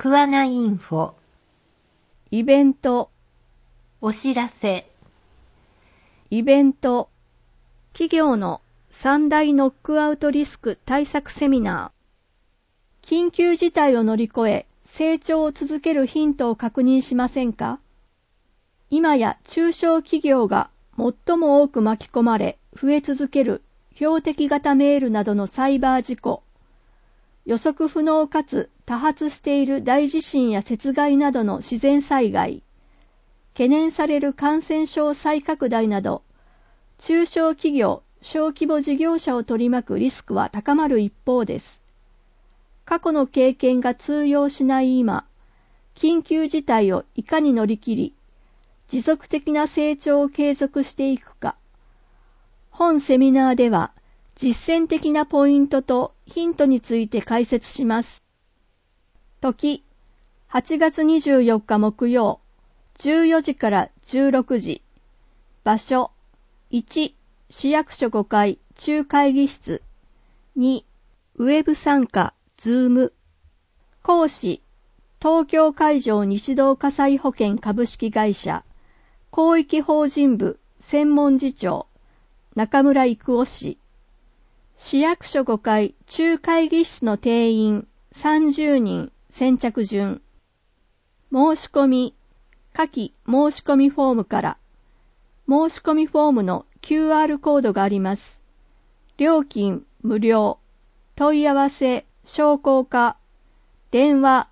桑名インフォ。 イベント。 お知らせ。 イベント。企業の3大ノックアウトリスク対策セミナー。緊急事態を乗り越え、成長を続けるヒントを確認しませんか？今や中小企業が最も多く巻き込まれ、増え続ける標的型メールなどのサイバー事故。予測不能かつ多発している大地震や雪害などの自然災害、懸念される感染症再拡大など、中小企業、小規模事業者を取り巻くリスクは高まる一方です。過去の経験が通用しない今、緊急事態をいかに乗り切り、持続的な成長を継続していくか。本セミナーでは、実践的なポイントとヒントについて解説します。時、8月24日木曜、14時から16時。場所、1、市役所5階中会議室。2、ウェブ参加、ズーム。講師、東京海上西道火災保険株式会社、広域法人部専門次長、中村育夫氏。市役所5階中会議室の定員30人先着順。申し込み、下記申し込みフォームから。申し込みフォームの QR コードがあります。料金無料。問い合わせ商工課。電話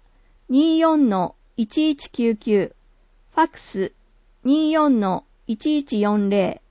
24-1199。ファックス 24-1140。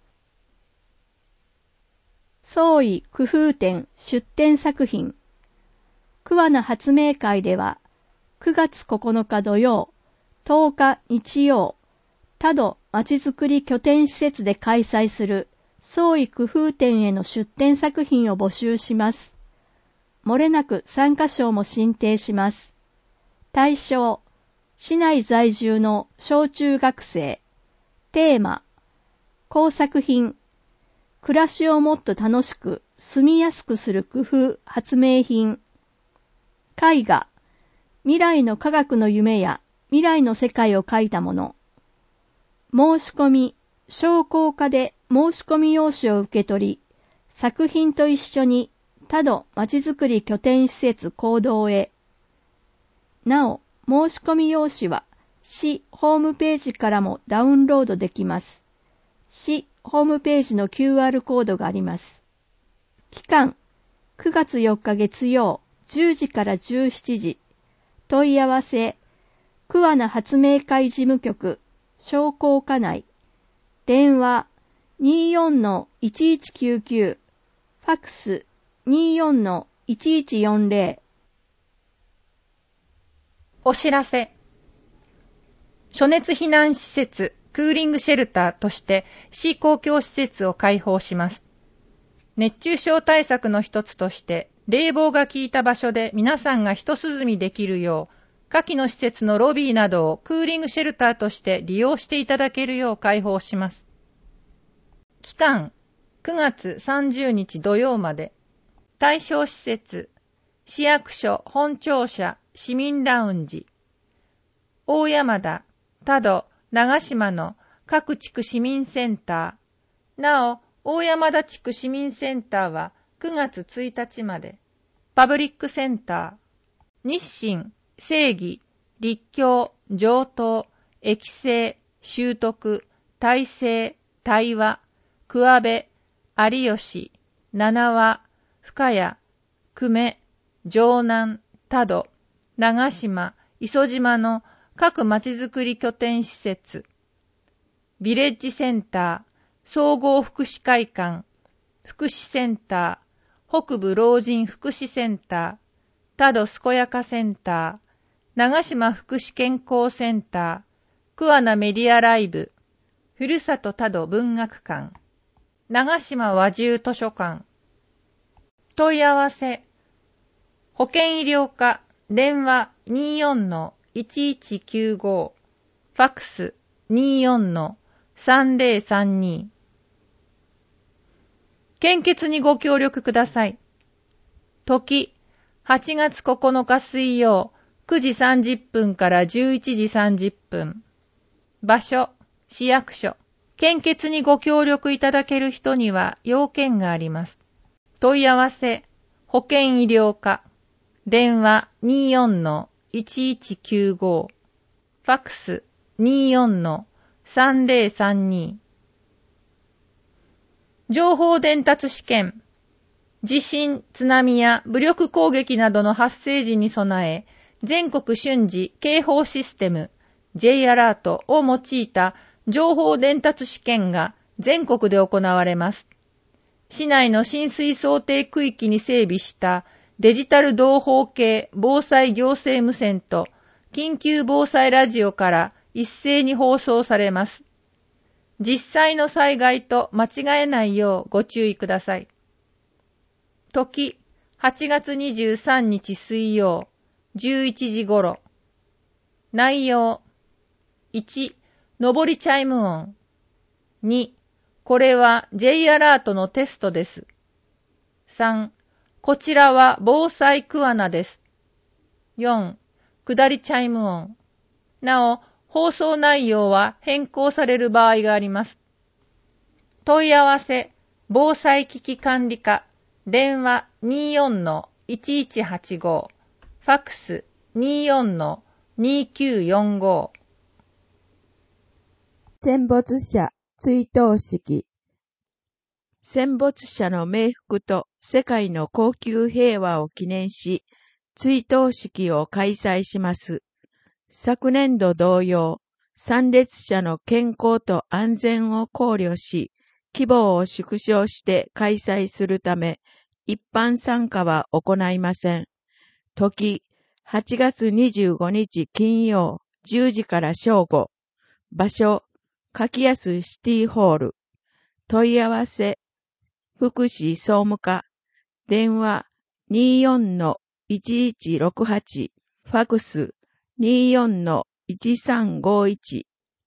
創意工夫展出展作品。桑名発明会では、9月9日土曜、10日日曜、多度まちづくり拠点施設で開催する創意工夫展への出展作品を募集します。漏れなく参加賞も進呈します。対象、市内在住の小中学生。テーマ、工作品。暮らしをもっと楽しく、住みやすくする工夫、発明品。絵画、未来の科学の夢や未来の世界を描いたもの。申し込み、商工課で申し込み用紙を受け取り、作品と一緒に多度まちづくり拠点施設行動へ。なお、申し込み用紙は市ホームページからもダウンロードできます。市ホームページの QR コードがあります。期間、9月4日月曜、10時から17時。問い合わせ、桑名発明会事務局、商工課内。電話、24-1199。ファックス、24-1140。 お知らせ。暑熱避難施設、クーリングシェルターとして市公共施設を開放します。熱中症対策の一つとして、冷房が効いた場所で皆さんが一涼みできるよう、下記の施設のロビーなどをクーリングシェルターとして利用していただけるよう開放します。期間、9月30日土曜まで。対象施設、市役所本庁舎市民ラウンジ。大山田、多度、長島の各地区市民センター。なお、大山田地区市民センターは9月1日まで。パブリックセンター。日清、正義、立教、上東、駅制、修徳、大成、対話、桑部、有吉、七和、深谷、久米、城南、多度、長島、磯島の各まちづくり拠点施設。ビレッジセンター、総合福祉会館、福祉センター、北部老人福祉センター、多度健やかセンター、長島福祉健康センター、桑名メディアライブ、ふるさと多度文学館、長島和住図書館。問い合わせ、保健医療課、電話 24-1195、ファックス 24-3032。献血にご協力ください。時、8月9日水曜、 9時30分から11時30分。場所、市役所。献血にご協力いただける人には要件があります。問い合わせ、保健医療課。電話 24-1195。ファックス 24-3032。情報伝達試験。地震、津波や武力攻撃などの発生時に備え、全国瞬時警報システム J アラートを用いた情報伝達試験が全国で行われます。市内の浸水想定区域に整備したデジタル同胞系防災行政無線と緊急防災ラジオから一斉に放送されます。実際の災害と間違えないようご注意ください。時、8月23日水曜、11時頃。内容、1、上りチャイム音。2、これは J アラートのテストです。3、こちらは防災クワナです。4、下りチャイム音。なお、放送内容は変更される場合があります。問い合わせ、防災危機管理課。電話 24-1185。ファックス 24-2945。 戦没者追悼式。戦没者の冥福と世界の恒久平和を記念し、追悼式を開催します。昨年度同様、参列者の健康と安全を考慮し、規模を縮小して開催するため、一般参加は行いません。時、8月25日金曜10時から正午。場所、柿安シティホール。問い合わせ、福祉総務課。電話 24-1168。ファクス 24-1351。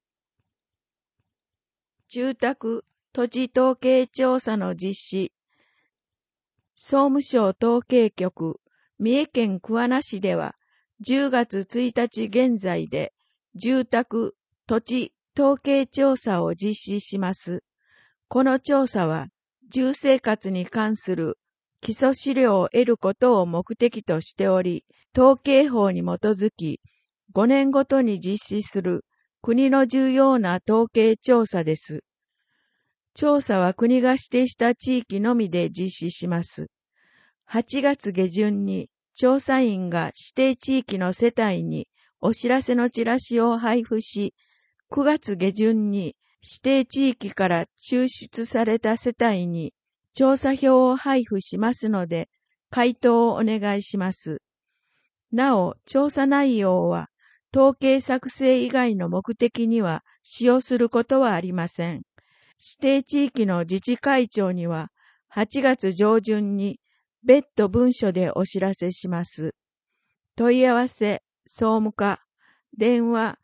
住宅、土地統計調査の実施。総務省統計局、三重県桑名市では、10月1日現在で、住宅、土地統計調査を実施します。この調査は、住生活に関する基礎資料を得ることを目的としており、統計法に基づき、5年ごとに実施する国の重要な統計調査です。調査は国が指定した地域のみで実施します。8月下旬に調査員が指定地域の世帯にお知らせのチラシを配布し、9月下旬に指定地域から抽出された世帯に調査票を配布しますので、回答をお願いします。なお、調査内容は統計作成以外の目的には使用することはありません。指定地域の自治会長には8月上旬に別途文書でお知らせします。問い合わせ、総務課、電話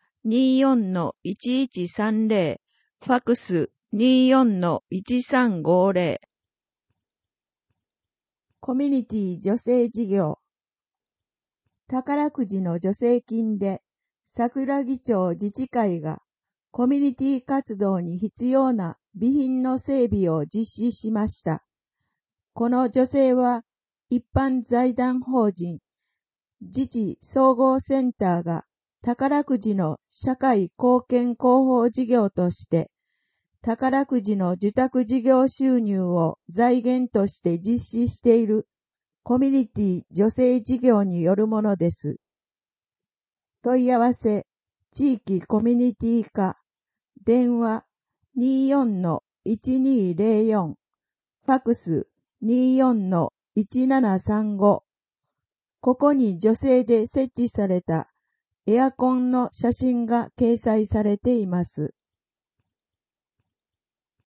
24-1130、ファックス 24-1350。コミュニティ助成事業。宝くじの助成金で桜木町自治会がコミュニティ活動に必要な備品の整備を実施しました。この助成は一般財団法人自治総合センターが宝くじの社会貢献広報事業として宝くじの受託事業収入を財源として実施しているコミュニティ助成事業によるものです。問い合わせ、地域コミュニティ課、電話 24-1204、ファックス 24-1735。ここに助成で設置されたエアコンの写真が掲載されています。